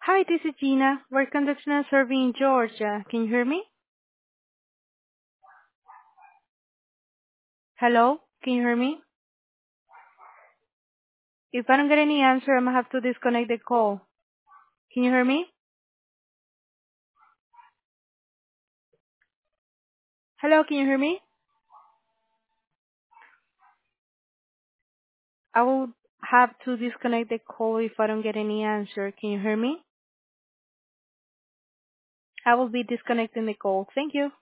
Hi, this is Gina. We're conducting a survey in Georgia. Can you hear me? Hello? Can you hear me? If I don't get any answer, I'm gonna have to disconnect the call. Can you hear me? Hello, can you hear me? I will have to disconnect the call if I don't get any answer. Can you hear me? I will be disconnecting the call. Thank you.